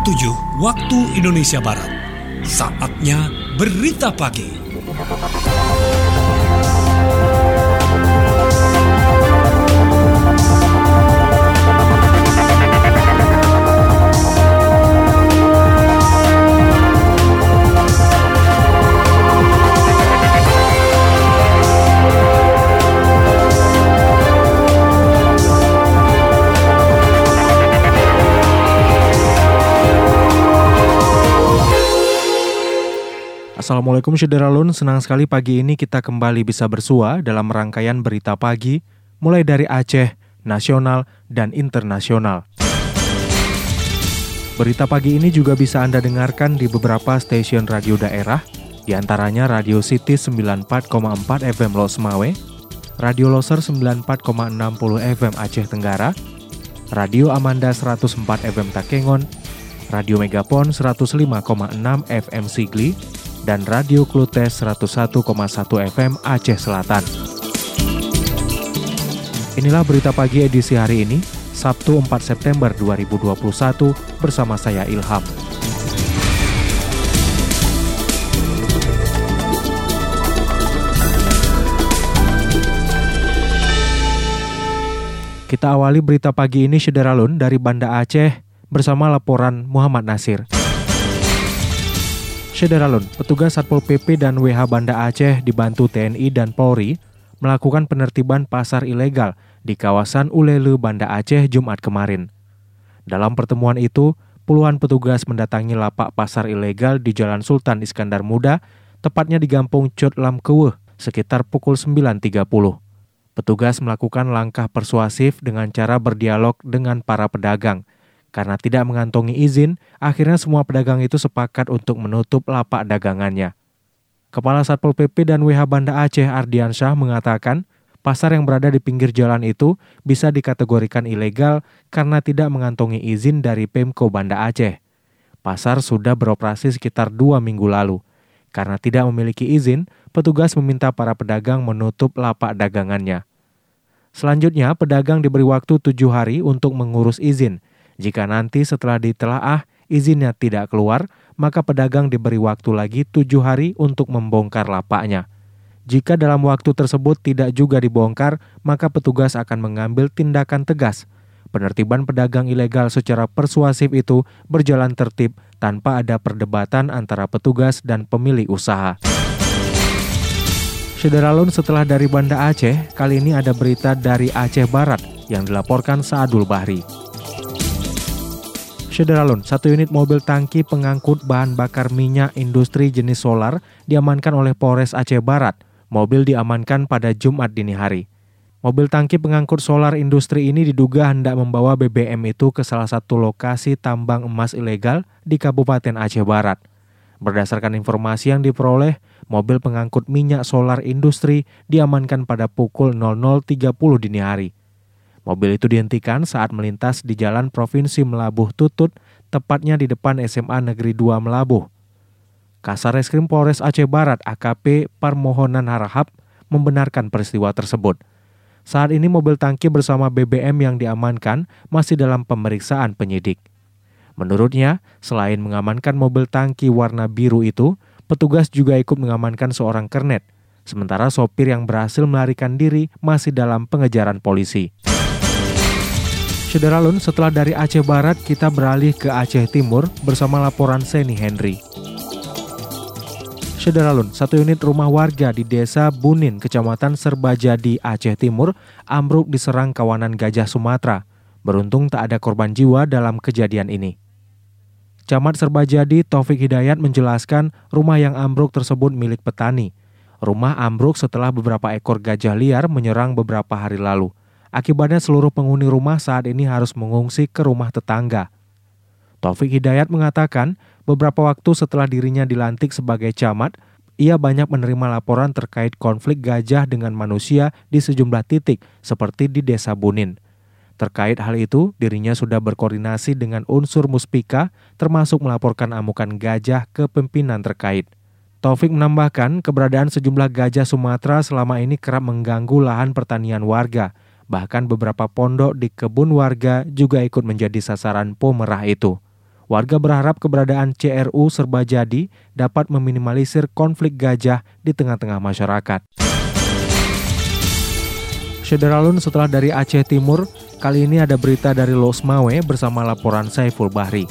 7 waktu Indonesia Barat. Saatnya Berita Pagi. Assalamualaikum Syederalun, senang sekali pagi ini kita kembali bisa bersua dalam rangkaian berita pagi, mulai dari Aceh, nasional, dan internasional. Berita pagi ini juga bisa Anda dengarkan di beberapa stasiun radio daerah, di antaranya Radio City 94,4 FM Los Mawe, Radio Loser 94,60 FM Aceh Tenggara, Radio Amanda 104 FM Takengon, Radio Megapon 105,6 FM Sigli, dan Radio Klutes 101,1 FM Aceh Selatan. Inilah berita pagi edisi hari ini, Sabtu 4 September 2021, bersama saya Ilham. Kita awali berita pagi ini Syederalun dari Banda Aceh bersama laporan Muhammad Nasir. Syederalun, petugas Satpol PP dan WH Banda Aceh dibantu TNI dan Polri melakukan penertiban pasar ilegal di kawasan Ulele Banda Aceh Jumat kemarin. Dalam pertemuan itu, puluhan petugas mendatangi lapak pasar ilegal di Jalan Sultan Iskandar Muda, tepatnya di Gampung Cot Lam Keweh, sekitar pukul 9.30. Petugas melakukan langkah persuasif dengan cara berdialog dengan para pedagang. Karena tidak mengantongi izin, akhirnya semua pedagang itu sepakat untuk menutup lapak dagangannya. Kepala Satpol PP dan WH Banda Aceh Ardiansyah mengatakan, pasar yang berada di pinggir jalan itu bisa dikategorikan ilegal karena tidak mengantongi izin dari Pemko Banda Aceh. Pasar sudah beroperasi sekitar 2 minggu lalu. Karena tidak memiliki izin, petugas meminta para pedagang menutup lapak dagangannya. Selanjutnya, pedagang diberi waktu 7 hari untuk mengurus izin. Jika nanti setelah ditelaah izinnya tidak keluar, maka pedagang diberi waktu lagi 7 hari untuk membongkar lapaknya. Jika dalam waktu tersebut tidak juga dibongkar, maka petugas akan mengambil tindakan tegas. Penertiban pedagang ilegal secara persuasif itu berjalan tertib tanpa ada perdebatan antara petugas dan pemilik usaha. Syederalun, setelah dari Banda Aceh, kali ini ada berita dari Aceh Barat yang dilaporkan Saadul Bahri. Syederalun, 1 unit mobil tangki pengangkut bahan bakar minyak industri jenis solar diamankan oleh Polres Aceh Barat. Mobil diamankan pada Jumat dini hari. Mobil tangki pengangkut solar industri ini diduga hendak membawa BBM itu ke salah satu lokasi tambang emas ilegal di Kabupaten Aceh Barat. Berdasarkan informasi yang diperoleh, mobil pengangkut minyak solar industri diamankan pada pukul 00.30 dini hari. Mobil itu dihentikan saat melintas di Jalan Provinsi Melabuh Tutut, tepatnya di depan SMA Negeri 2 Melabuh. Kasarreskrim Polres Aceh Barat AKP Parmohonan Harahap membenarkan peristiwa tersebut. Saat ini mobil tangki bersama BBM yang diamankan masih dalam pemeriksaan penyidik. Menurutnya, selain mengamankan mobil tangki warna biru itu, petugas juga ikut mengamankan seorang kernet. Sementara sopir yang berhasil melarikan diri masih dalam pengejaran polisi. Syederalun, setelah dari Aceh Barat, kita beralih ke Aceh Timur bersama laporan Seni Henry. Syederalun, 1 unit rumah warga di Desa Bunin, Kecamatan Serbajadi, Aceh Timur, ambruk diserang kawanan gajah Sumatera. Beruntung tak ada korban jiwa dalam kejadian ini. Camat Serbajadi Taufik Hidayat menjelaskan rumah yang ambruk tersebut milik petani. Rumah ambruk setelah beberapa ekor gajah liar menyerang beberapa hari lalu. Akibatnya seluruh penghuni rumah saat ini harus mengungsi ke rumah tetangga. Taufik Hidayat mengatakan, beberapa waktu setelah dirinya dilantik sebagai camat, ia banyak menerima laporan terkait konflik gajah dengan manusia di sejumlah titik, seperti di Desa Bunin. Terkait hal itu, dirinya sudah berkoordinasi dengan unsur Muspika, termasuk melaporkan amukan gajah ke pimpinan terkait. Taufik menambahkan, keberadaan sejumlah gajah Sumatera selama ini kerap mengganggu lahan pertanian warga. Bahkan beberapa pondok di kebun warga juga ikut menjadi sasaran pemerah itu. Warga berharap keberadaan CRU serba jadi dapat meminimalisir konflik gajah di tengah-tengah masyarakat. Syederalun, setelah dari Aceh Timur, kali ini ada berita dari Losmawe bersama laporan Saiful Bahri.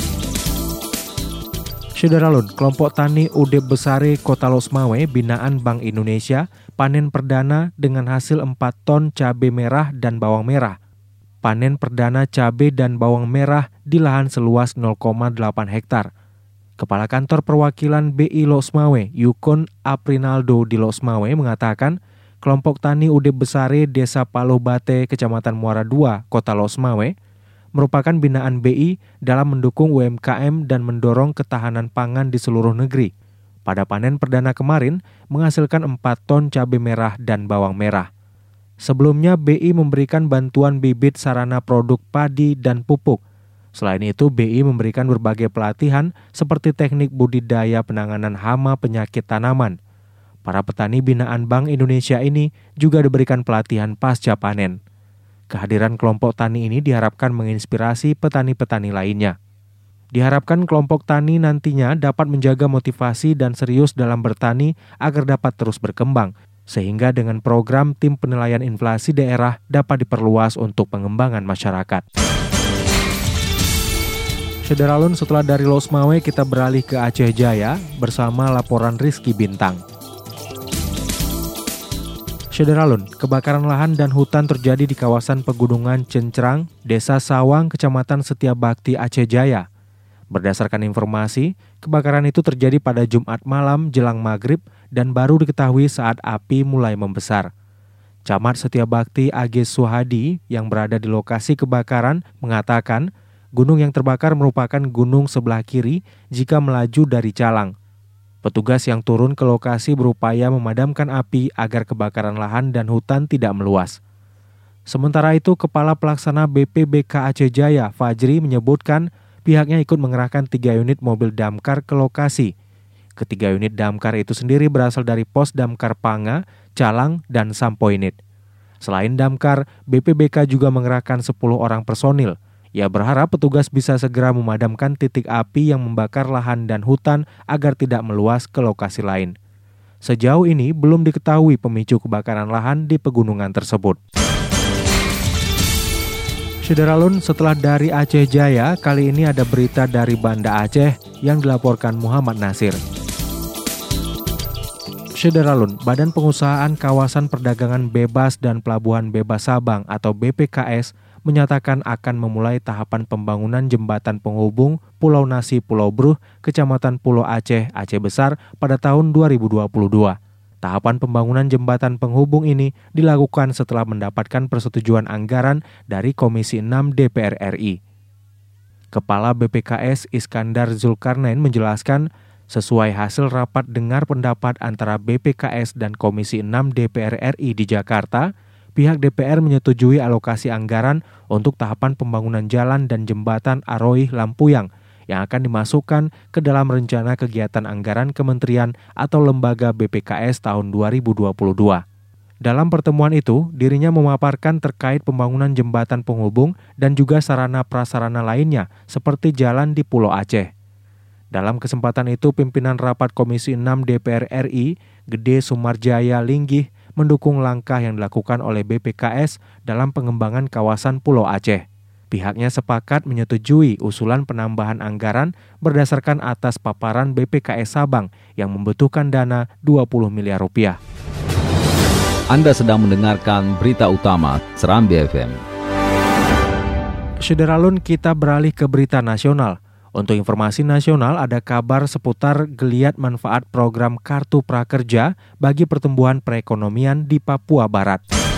Syederalun, kelompok tani Udep Besare Kota Losmawe binaan Bank Indonesia panen perdana dengan hasil 4 ton cabai merah dan bawang merah. Panen perdana cabai dan bawang merah di lahan seluas 0,8 hektar. Kepala Kantor Perwakilan BI Losmawe, Yukon Aprinaldo di Losmawe mengatakan, kelompok tani Udep Besare Desa Palobate, Kecamatan Muara II, Kota Losmawe, merupakan binaan BI dalam mendukung UMKM dan mendorong ketahanan pangan di seluruh negeri. Pada panen perdana kemarin, menghasilkan 4 ton cabai merah dan bawang merah. Sebelumnya, BI memberikan bantuan bibit sarana produk padi dan pupuk. Selain itu, BI memberikan berbagai pelatihan seperti teknik budidaya penanganan hama penyakit tanaman. Para petani binaan Bank Indonesia ini juga diberikan pelatihan pasca panen. Kehadiran kelompok tani ini diharapkan menginspirasi petani-petani lainnya. Diharapkan kelompok tani nantinya dapat menjaga motivasi dan serius dalam bertani agar dapat terus berkembang, sehingga dengan program tim penilaian inflasi daerah dapat diperluas untuk pengembangan masyarakat. Syederalun, setelah dari Losmawe kita beralih ke Aceh Jaya bersama laporan Rizky Bintang. Syederalun, kebakaran lahan dan hutan terjadi di kawasan Pegunungan Cencerang, Desa Sawang, Kecamatan Setiabakti, Aceh Jaya. Berdasarkan informasi, kebakaran itu terjadi pada Jumat malam jelang maghrib dan baru diketahui saat api mulai membesar. Camat Setiabakti AG Suhadi yang berada di lokasi kebakaran mengatakan, gunung yang terbakar merupakan gunung sebelah kiri jika melaju dari Calang. Petugas yang turun ke lokasi berupaya memadamkan api agar kebakaran lahan dan hutan tidak meluas. Sementara itu, Kepala Pelaksana BPBK Aceh Jaya, Fajri, menyebutkan pihaknya ikut mengerahkan 3 unit mobil damkar ke lokasi. Ketiga unit damkar itu sendiri berasal dari Pos Damkar Panga, Calang, dan Sampoinit. Selain damkar, BPBK juga mengerahkan 10 orang personil. Ia berharap petugas bisa segera memadamkan titik api yang membakar lahan dan hutan agar tidak meluas ke lokasi lain. Sejauh ini belum diketahui pemicu kebakaran lahan di pegunungan tersebut. Syederalun, setelah dari Aceh Jaya, kali ini ada berita dari Banda Aceh yang dilaporkan Muhammad Nasir. Syederalun, Badan Pengusahaan Kawasan Perdagangan Bebas dan Pelabuhan Bebas Sabang atau BPKS menyatakan akan memulai tahapan pembangunan jembatan penghubung Pulau Nasi Pulau Bruh, Kecamatan Pulau Aceh, Aceh Besar pada tahun 2022. Tahapan pembangunan jembatan penghubung ini dilakukan setelah mendapatkan persetujuan anggaran dari Komisi 6 DPR RI. Kepala BPKS Iskandar Zulkarnain menjelaskan, sesuai hasil rapat dengar pendapat antara BPKS dan Komisi 6 DPR RI di Jakarta, pihak DPR menyetujui alokasi anggaran untuk tahapan pembangunan jalan dan jembatan Aroih Lampuyang yang akan dimasukkan ke dalam rencana kegiatan anggaran kementerian atau lembaga BPKS tahun 2022. Dalam pertemuan itu, dirinya memaparkan terkait pembangunan jembatan penghubung dan juga sarana-prasarana lainnya seperti jalan di Pulau Aceh. Dalam kesempatan itu, pimpinan rapat Komisi 6 DPR RI, Gede Sumarjaya Linggih, mendukung langkah yang dilakukan oleh BPKS dalam pengembangan kawasan Pulau Aceh. Pihaknya sepakat menyetujui usulan penambahan anggaran berdasarkan atas paparan BPKS Sabang yang membutuhkan dana 20 miliar rupiah. Anda sedang mendengarkan berita utama Serambi FM. Syederalun, kita beralih ke berita nasional. Untuk informasi nasional, ada kabar seputar geliat manfaat program Kartu Prakerja bagi pertumbuhan perekonomian di Papua Barat.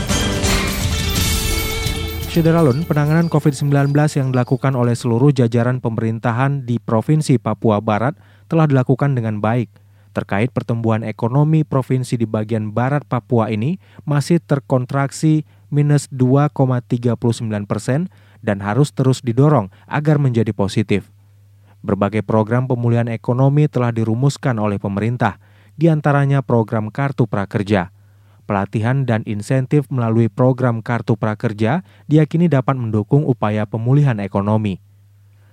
Syederalun, penanganan COVID-19 yang dilakukan oleh seluruh jajaran pemerintahan di Provinsi Papua Barat telah dilakukan dengan baik. Terkait pertumbuhan ekonomi provinsi di bagian barat Papua ini masih terkontraksi minus 2,39% dan harus terus didorong agar menjadi positif. Berbagai program pemulihan ekonomi telah dirumuskan oleh pemerintah, di antaranya program Kartu Prakerja. Pelatihan dan insentif melalui program Kartu Prakerja diyakini dapat mendukung upaya pemulihan ekonomi.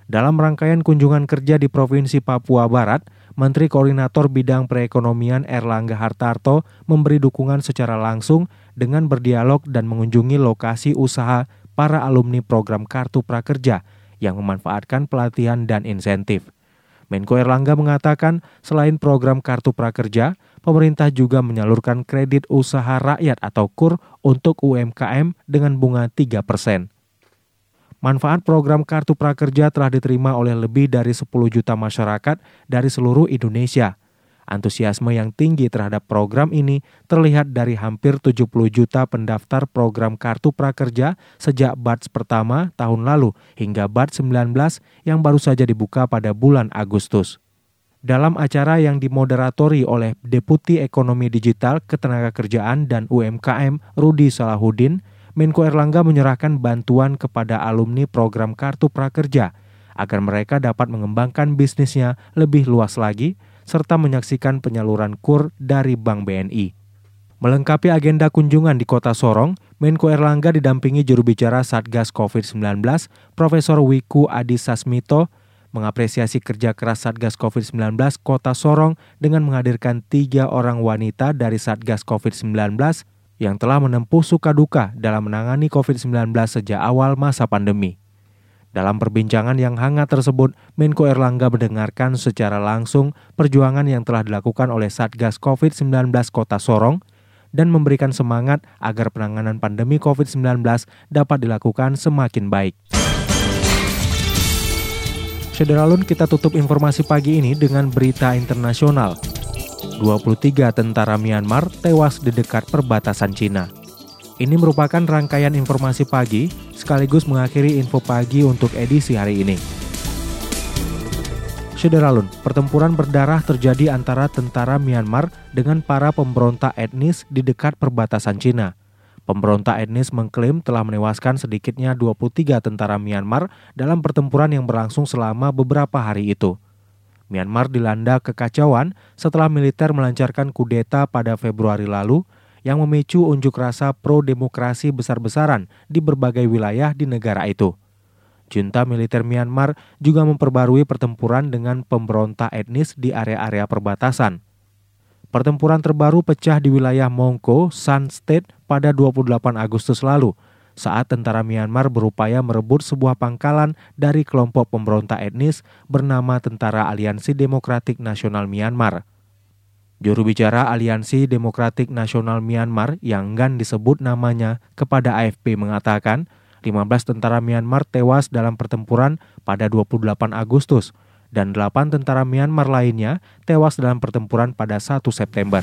Dalam rangkaian kunjungan kerja di Provinsi Papua Barat, Menteri Koordinator Bidang Perekonomian Erlangga Hartarto memberi dukungan secara langsung dengan berdialog dan mengunjungi lokasi usaha para alumni program Kartu Prakerja yang memanfaatkan pelatihan dan insentif. Menko Erlangga mengatakan selain program Kartu Prakerja, pemerintah juga menyalurkan kredit usaha rakyat atau KUR untuk UMKM dengan bunga 3%. Manfaat program Kartu Prakerja telah diterima oleh lebih dari 10 juta masyarakat dari seluruh Indonesia. Antusiasme yang tinggi terhadap program ini terlihat dari hampir 70 juta pendaftar program Kartu Prakerja sejak batch pertama tahun lalu hingga batch 19 yang baru saja dibuka pada bulan Agustus. Dalam acara yang dimoderatori oleh Deputi Ekonomi Digital, Ketenagakerjaan dan UMKM Rudi Salahuddin, Menko Erlangga menyerahkan bantuan kepada alumni program Kartu Prakerja agar mereka dapat mengembangkan bisnisnya lebih luas lagi serta menyaksikan penyaluran KUR dari Bank BNI. Melengkapi agenda kunjungan di Kota Sorong, Menko Erlangga didampingi juru bicara Satgas COVID-19, Profesor Wiku Adhisa Smito, mengapresiasi kerja keras Satgas COVID-19 Kota Sorong dengan menghadirkan 3 orang wanita dari Satgas COVID-19 yang telah menempuh suka duka dalam menangani COVID-19 sejak awal masa pandemi. Dalam perbincangan yang hangat tersebut, Menko Erlangga mendengarkan secara langsung perjuangan yang telah dilakukan oleh Satgas COVID-19 Kota Sorong dan memberikan semangat agar penanganan pandemi COVID-19 dapat dilakukan semakin baik. Sederalun, kita tutup informasi pagi ini dengan berita internasional. 23 tentara Myanmar tewas di dekat perbatasan Cina. Ini merupakan rangkaian informasi pagi, sekaligus mengakhiri info pagi untuk edisi hari ini. Sederalun, pertempuran berdarah terjadi antara tentara Myanmar dengan para pemberontak etnis di dekat perbatasan Cina. Pemberontak etnis mengklaim telah menewaskan sedikitnya 23 tentara Myanmar dalam pertempuran yang berlangsung selama beberapa hari itu. Myanmar dilanda kekacauan setelah militer melancarkan kudeta pada Februari lalu yang memicu unjuk rasa pro-demokrasi besar-besaran di berbagai wilayah di negara itu. Junta militer Myanmar juga memperbarui pertempuran dengan pemberontak etnis di area-area perbatasan. Pertempuran terbaru pecah di wilayah Mongko, San State pada 28 Agustus lalu, saat tentara Myanmar berupaya merebut sebuah pangkalan dari kelompok pemberontak etnis bernama Tentara Aliansi Demokratik Nasional Myanmar. Juru bicara Aliansi Demokratik Nasional Myanmar yang enggan disebut namanya kepada AFP mengatakan 15 tentara Myanmar tewas dalam pertempuran pada 28 Agustus dan 8 tentara Myanmar lainnya tewas dalam pertempuran pada 1 September.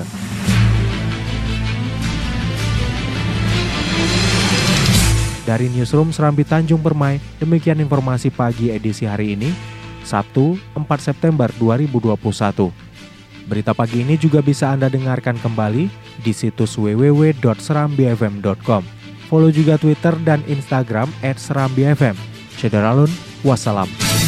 Dari Newsroom Serambi Tanjung Permai, demikian informasi pagi edisi hari ini, Sabtu 4 September 2021. Berita pagi ini juga bisa Anda dengarkan kembali di situs www.serambifm.com. Follow juga Twitter dan Instagram @serambifm. Sederalun, wassalam.